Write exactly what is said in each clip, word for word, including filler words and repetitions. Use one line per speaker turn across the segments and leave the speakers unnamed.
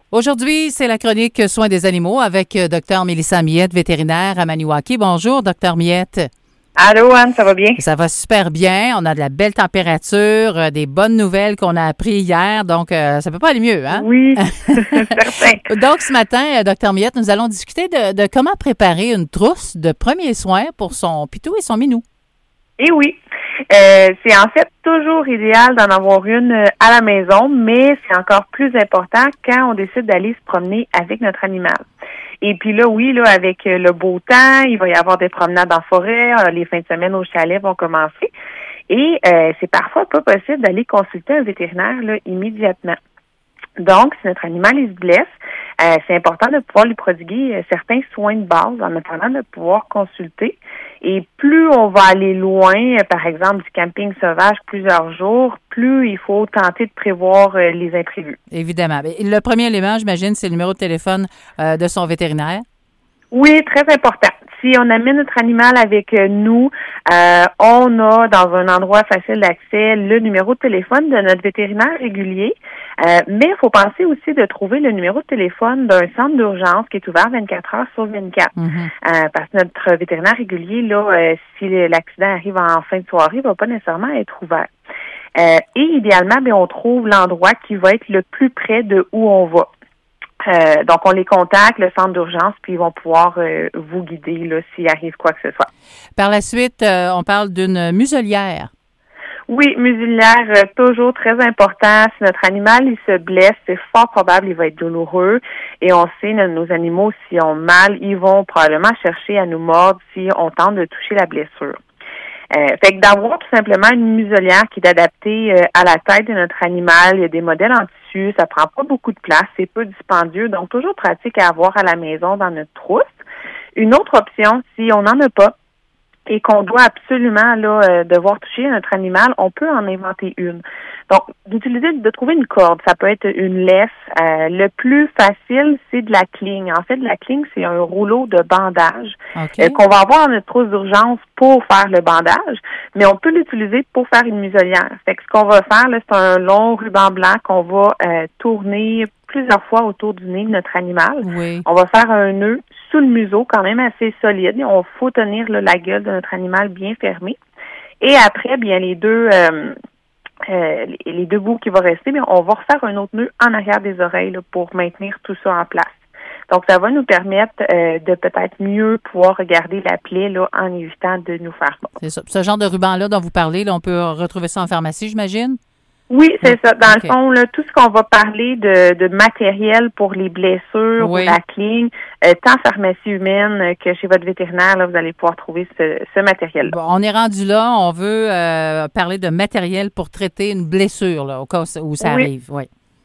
Aujourd'hui, c'est la chronique Soins des animaux avec Dr Mélissa Miette, vétérinaire à Maniwaki. Bonjour, Dr Miette.
Allô, Anne, ça va bien?
Ça va super bien. On a de la belle température, euh, des bonnes nouvelles qu'on a appris hier, donc euh, ça peut pas aller mieux, hein?
Oui, certain.
Donc, ce matin, euh, Dr Miette, nous allons discuter de, de comment préparer une trousse de premiers soins pour son pitou et son minou.
Eh oui, euh, c'est en fait toujours idéal d'en avoir une à la maison, mais c'est encore plus important quand on décide d'aller se promener avec notre animal. Et puis là, oui, là, avec le beau temps, il va y avoir des promenades en forêt, les fins de semaine au chalet vont commencer. Et euh, c'est parfois pas possible d'aller consulter un vétérinaire là, immédiatement. Donc, si notre animal il se blesse, euh, c'est important de pouvoir lui prodiguer euh, certains soins de base en attendant de pouvoir consulter. Et plus on va aller loin, euh, par exemple du camping sauvage plusieurs jours, plus il faut tenter de prévoir euh, les imprévus.
Évidemment. Le premier élément, j'imagine, c'est le numéro de téléphone euh, de son vétérinaire.
Oui, très important. Si on amène notre animal avec nous, euh, on a dans un endroit facile d'accès le numéro de téléphone de notre vétérinaire régulier. Euh, mais il faut penser aussi de trouver le numéro de téléphone d'un centre d'urgence qui est ouvert vingt-quatre heures sur vingt-quatre. Mm-hmm. Euh, parce que notre vétérinaire régulier, là, euh, si l'accident arrive en fin de soirée, il va pas nécessairement être ouvert. Euh, et idéalement, bien, on trouve l'endroit qui va être le plus près de où on va. Euh, donc, on les contacte, le centre d'urgence, puis ils vont pouvoir euh, vous guider là, s'il arrive quoi que ce soit.
Par la suite, euh, on parle d'une muselière.
Oui, muselière, euh, toujours très important. Si notre animal il se blesse, c'est fort probable il va être douloureux. Et on sait, nos animaux, s'ils ont mal, ils vont probablement chercher à nous mordre si on tente de toucher la blessure. Euh, fait que d'avoir tout simplement une muselière qui est adaptée euh, à la taille de notre animal, il y a des modèles en tissu, ça prend pas beaucoup de place, c'est peu dispendieux, donc toujours pratique à avoir à la maison dans notre trousse. Une autre option, si on n'en a pas et qu'on doit absolument là euh, devoir toucher notre animal, on peut en inventer une. Donc, d'utiliser, de trouver une corde, ça peut être une laisse. Euh, le plus facile, c'est de la cligne. En fait, de la cligne, c'est un rouleau de bandage okay. euh, qu'on va avoir dans notre trousse d'urgence pour faire le bandage, mais on peut l'utiliser pour faire une muselière. Fait que ce qu'on va faire, là, c'est un long ruban blanc qu'on va euh, tourner plusieurs fois autour du nez de notre animal.
Oui.
On va faire un nœud sous le museau, quand même assez solide. On faut tenir là, la gueule de notre animal bien fermée. Et après, bien les deux... Euh, Euh, les, les deux bouts qui vont rester, mais on va refaire un autre nœud en arrière des oreilles là, pour maintenir tout ça en place. Donc, ça va nous permettre euh, de peut-être mieux pouvoir regarder la plaie là, en évitant de nous faire mal.
C'est ça. Ce genre de ruban-là dont vous parlez, là, on peut retrouver ça en pharmacie, j'imagine?
Oui, c'est oui. ça. Dans okay. le fond, là, tout ce qu'on va parler de, de matériel pour les blessures oui. ou la cligne, euh, tant pharmacie humaine que chez votre vétérinaire, là, vous allez pouvoir trouver ce, ce matériel-là.
Bon, on est rendu là. On veut euh, parler de matériel pour traiter une blessure, là, au cas où ça
oui.
arrive. Oui.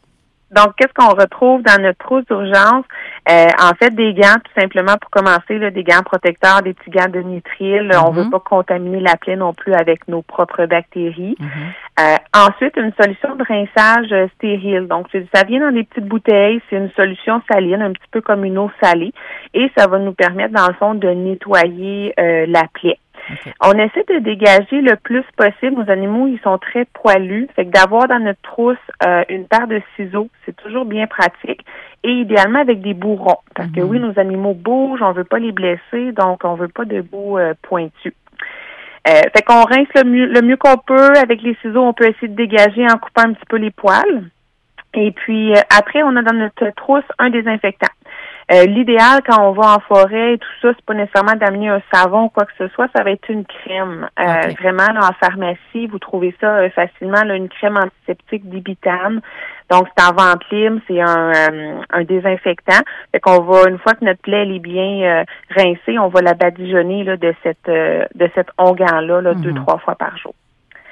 Donc, qu'est-ce qu'on retrouve dans notre trousse d'urgence? Euh, en fait, des gants, tout simplement, pour commencer, là, des gants protecteurs, des petits gants de nitrile. Mm-hmm. On veut pas contaminer la plaie non plus avec nos propres bactéries. Mm-hmm. Euh, ensuite, une solution de rinçage euh, stérile. Donc, ça vient dans des petites bouteilles. C'est une solution saline, un petit peu comme une eau salée. Et ça va nous permettre, dans le fond, de nettoyer euh, la plaie. Okay. On essaie de dégager le plus possible. Nos animaux, ils sont très poilus. Fait que d'avoir dans notre trousse euh, une paire de ciseaux, c'est toujours bien pratique. Et idéalement avec des bourrons. Parce mm-hmm. que oui, nos animaux bougent, on veut pas les blesser, donc on veut pas de bout euh, pointu. Euh, fait qu'on rince le mieux, le mieux qu'on peut. Avec les ciseaux, on peut essayer de dégager en coupant un petit peu les poils. Et puis, euh, après, on a dans notre trousse un désinfectant. Euh, l'idéal, quand on va en forêt et tout ça, c'est pas nécessairement d'amener un savon ou quoi que ce soit, ça va être une crème. Euh, okay. Vraiment, là, en pharmacie, vous trouvez ça euh, facilement, là, une crème antiseptique d'Ibitane. Donc, c'est en vente libre, c'est un, euh, un désinfectant. Fait qu'on va, une fois que notre plaie elle est bien euh, rincée, on va la badigeonner là, de cette euh, de cet onguent-là là, mm-hmm. deux, trois fois par jour.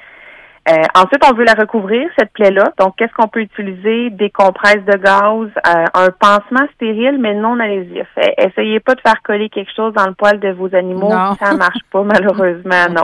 Euh, ensuite, on veut la recouvrir, cette plaie-là. Donc, qu'est-ce qu'on peut utiliser? Des compresses de gaz, euh, un pansement stérile, mais non adhésif. Essayez pas de faire coller quelque chose dans le poil de vos animaux. Non. Ça marche pas, malheureusement, non.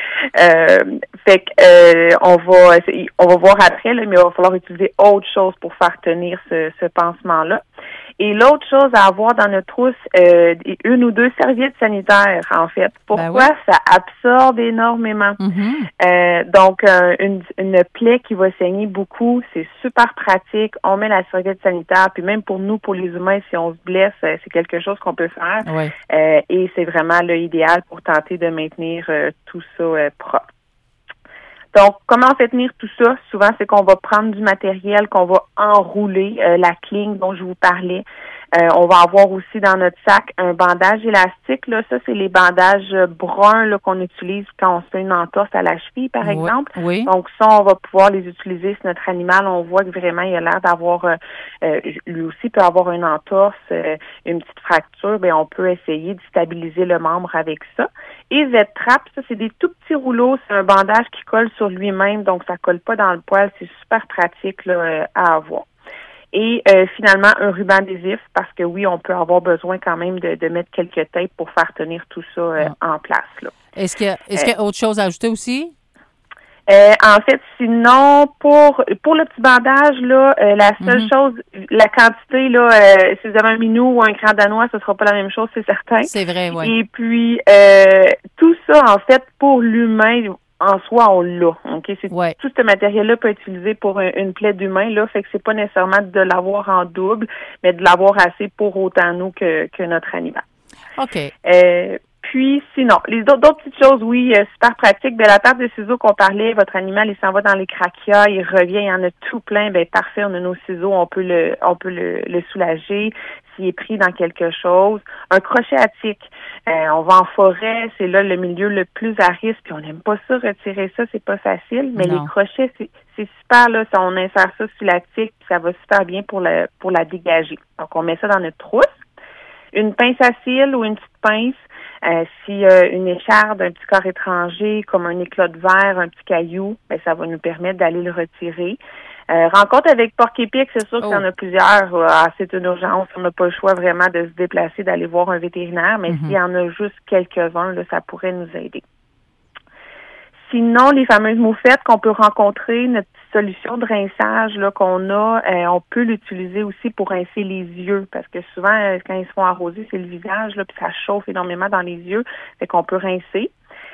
Euh, fait que euh, on va on va voir après, là, mais il va falloir utiliser autre chose pour faire tenir ce, ce pansement-là. Et l'autre chose à avoir dans notre trousse, euh, une ou deux serviettes sanitaires, en fait. Pourquoi? Ben oui. Ça absorbe énormément. Mm-hmm. Euh, donc, euh, une, une plaie qui va saigner beaucoup, c'est super pratique. On met la serviette sanitaire, puis même pour nous, pour les humains, si on se blesse, c'est quelque chose qu'on peut faire.
Oui.
Euh, et c'est vraiment là, idéal pour tenter de maintenir euh, tout ça euh, propre. Donc, comment on fait tenir tout ça? Souvent, c'est qu'on va prendre du matériel, qu'on va enrouler, euh, la cling dont je vous parlais. Euh, on va avoir aussi dans notre sac un bandage élastique. Là, ça, c'est les bandages bruns là, qu'on utilise quand on se fait une entorse à la cheville, par
oui,
exemple.
Oui.
Donc, ça, on va pouvoir les utiliser si notre animal, on voit que vraiment, il a l'air d'avoir, euh, euh, lui aussi peut avoir une entorse, euh, une petite fracture. Bien, on peut essayer de stabiliser le membre avec ça. Et Z-Trap, ça, c'est des tout petits rouleaux. C'est un bandage qui colle sur lui-même, donc ça colle pas dans le poil. C'est super pratique là, euh, à avoir. Et euh, finalement, un ruban adhésif, parce que oui, on peut avoir besoin quand même de, de mettre quelques tapes pour faire tenir tout ça euh, ah. en place. Là.
Est-ce qu'il y a, est-ce qu'il y a autre chose à ajouter aussi?
Euh, en fait, sinon, pour pour le petit bandage, là, euh, la seule mm-hmm. chose, la quantité, là, euh, si vous avez un minou ou un grand danois, ce sera pas la même chose, c'est certain.
C'est vrai, oui.
Et puis, euh, tout ça, en fait, pour l'humain, en soi, on l'a. Ok, c'est
ouais.
Tout ce matériel-là peut être utilisé pour un, une plaie d'humain, là, fait que c'est pas nécessairement de l'avoir en double, mais de l'avoir assez pour autant nous que, que notre animal.
OK.
Euh, Puis, sinon, les autres, d'autres petites choses, oui, euh, super pratiques. De la table de ciseaux qu'on parlait, votre animal, il s'en va dans les craquias, il revient, il y en a tout plein, ben parfait, on a nos ciseaux, on peut le, on peut le, le soulager s'il est pris dans quelque chose. Un crochet à tic. Euh, on va en forêt, c'est là le milieu le plus à risque, puis on n'aime pas ça, retirer ça, c'est pas facile, mais non. Les crochets, c'est, c'est super, là, si on insère ça sur la tique, puis ça va super bien pour la, pour la dégager. Donc, on met ça dans notre trousse. Une pince à cils ou une petite pince, euh, si euh, une écharde, un petit corps étranger, comme un éclat de verre, un petit caillou, ben, ça va nous permettre d'aller le retirer. Euh, rencontre avec porc-épic, c'est sûr qu'il y en a plusieurs. Ah, c'est une urgence. On n'a pas le choix vraiment de se déplacer, d'aller voir un vétérinaire, mais mm-hmm. s'il y en a juste quelques-uns, là, ça pourrait nous aider. Sinon, les fameuses moufettes qu'on peut rencontrer, notre petite solution de rinçage là, qu'on a, euh, on peut l'utiliser aussi pour rincer les yeux, parce que souvent, euh, quand ils se font arroser, c'est le visage, là, puis ça chauffe énormément dans les yeux, fait qu'on peut rincer.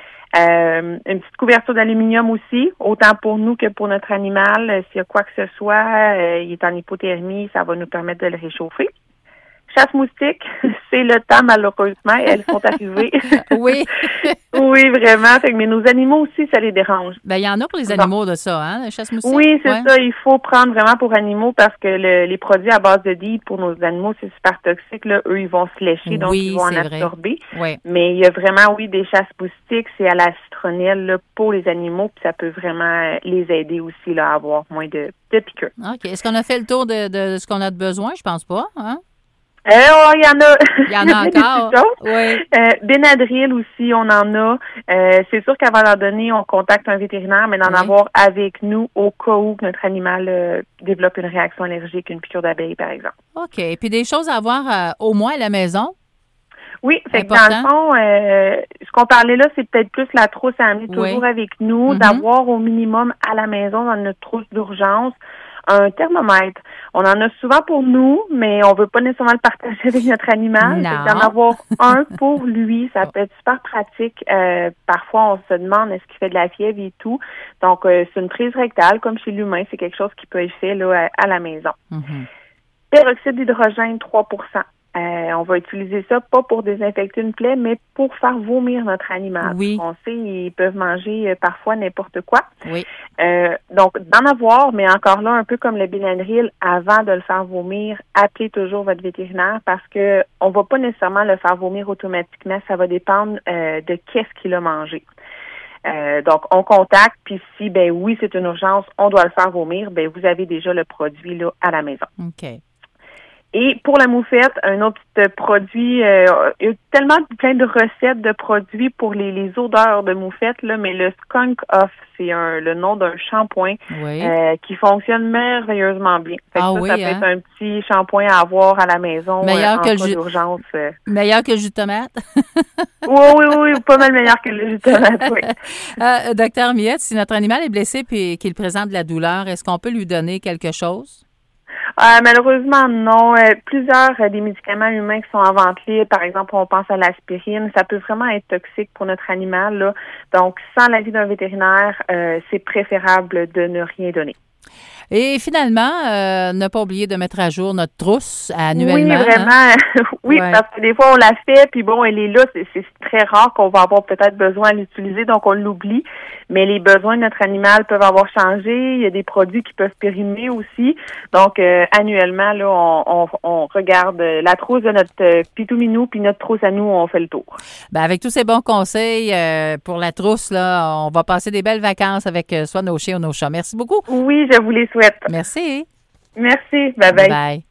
Euh, une petite couverture d'aluminium aussi, autant pour nous que pour notre animal. Euh, s'il y a quoi que ce soit, euh, il est en hypothermie, ça va nous permettre de le réchauffer. Chasse-moustiques, c'est le temps, malheureusement. Elles sont arrivées.
Oui.
Oui, vraiment. Fait que, mais nos animaux aussi, ça les dérange.
Ben, il y en a pour les animaux de ça, hein, la chasse-moustiques?
Oui, c'est
ouais.
ça. Il faut prendre vraiment pour animaux parce que le, les produits à base de D I pour nos animaux, c'est super toxique. Là. Eux, ils vont se lécher, donc
oui,
ils vont en
vrai.
absorber.
Oui.
Mais il y a vraiment, oui, des chasse-moustiques. C'est à la citronnelle là, pour les animaux, puis ça peut vraiment les aider aussi là, à avoir moins de, de piqûres.
OK. Est-ce qu'on a fait le tour de, de ce qu'on a de besoin? Je pense pas, hein?
Euh, oh, il y en a.
Il y en a encore. Oui.
Euh, Benadryl aussi, on en a. Euh, c'est sûr qu'avant d'en donner, on contacte un vétérinaire, mais d'en oui. avoir avec nous au cas où notre animal euh, développe une réaction allergique, une piqûre d'abeille, par exemple.
OK. Et puis des choses à avoir euh, au moins à la maison?
Oui, fait que dans le fond, euh, ce qu'on parlait là, c'est peut-être plus la trousse à amener
oui.
toujours avec nous, mm-hmm. d'avoir au minimum à la maison, dans notre trousse d'urgence, un thermomètre. On en a souvent pour nous, mais on veut pas nécessairement le partager avec notre animal. Fait d'en avoir un pour lui, ça peut être super pratique. Euh, parfois, on se demande est-ce qu'il fait de la fièvre et tout. Donc, euh, c'est une prise rectale, comme chez l'humain. C'est quelque chose qui peut être fait là, à, à la maison.
Mm-hmm.
Peroxyde d'hydrogène, trois pour cent. Euh, on va utiliser ça pas pour désinfecter une plaie, mais pour faire vomir notre animal.
Oui.
On sait, ils peuvent manger euh, parfois n'importe quoi.
Oui.
Euh, donc, d'en avoir, mais encore là, un peu comme le Benadryl, avant de le faire vomir, appelez toujours votre vétérinaire parce que on va pas nécessairement le faire vomir automatiquement. Ça va dépendre euh, de qu'est-ce qu'il a mangé. Euh, donc, on contacte, puis si, ben oui, c'est une urgence, on doit le faire vomir, ben vous avez déjà le produit là à la maison.
OK.
Et pour la moufette, un autre petit produit, euh, il y a tellement plein de recettes de produits pour les, les odeurs de moufette, là, mais le Skunk Off, c'est un, le nom d'un shampoing
oui.
euh, qui fonctionne merveilleusement bien. Fait que
ah
ça,
oui,
ça peut
hein?
être un petit shampoing à avoir à la maison
meilleur
euh,
que
en
le
cas
jus...
d'urgence. Euh.
Meilleur que le jus de tomate?
oui, oui, oui, pas mal meilleur que le jus de tomate, oui.
euh, Docteur Miette, si notre animal est blessé et qu'il présente de la douleur, est-ce qu'on peut lui donner quelque chose?
Euh, malheureusement, non. Euh, plusieurs euh, des médicaments humains qui sont en vente libre, par exemple, on pense à l'aspirine, ça peut vraiment être toxique pour notre animal, là. Donc, sans l'avis d'un vétérinaire, euh, c'est préférable de ne rien donner.
Et finalement, euh, ne pas oublier de mettre à jour notre trousse annuellement.
Oui, vraiment.
Hein?
oui,
ouais.
parce que des fois, on la fait, puis bon, elle est là. C'est, c'est très rare qu'on va avoir peut-être besoin à l'utiliser, donc on l'oublie. Mais les besoins de notre animal peuvent avoir changé. Il y a des produits qui peuvent périmer aussi. Donc, euh, annuellement, là, on, on, on regarde la trousse de notre euh, pitou-minou, puis notre trousse à nous, on fait le tour.
Ben, avec tous ces bons conseils euh, pour la trousse, là, on va passer des belles vacances avec euh, soit nos chiens ou nos chats. Merci beaucoup.
Oui, je vous les souhaite.
Merci.
Merci. Bye bye. Bye.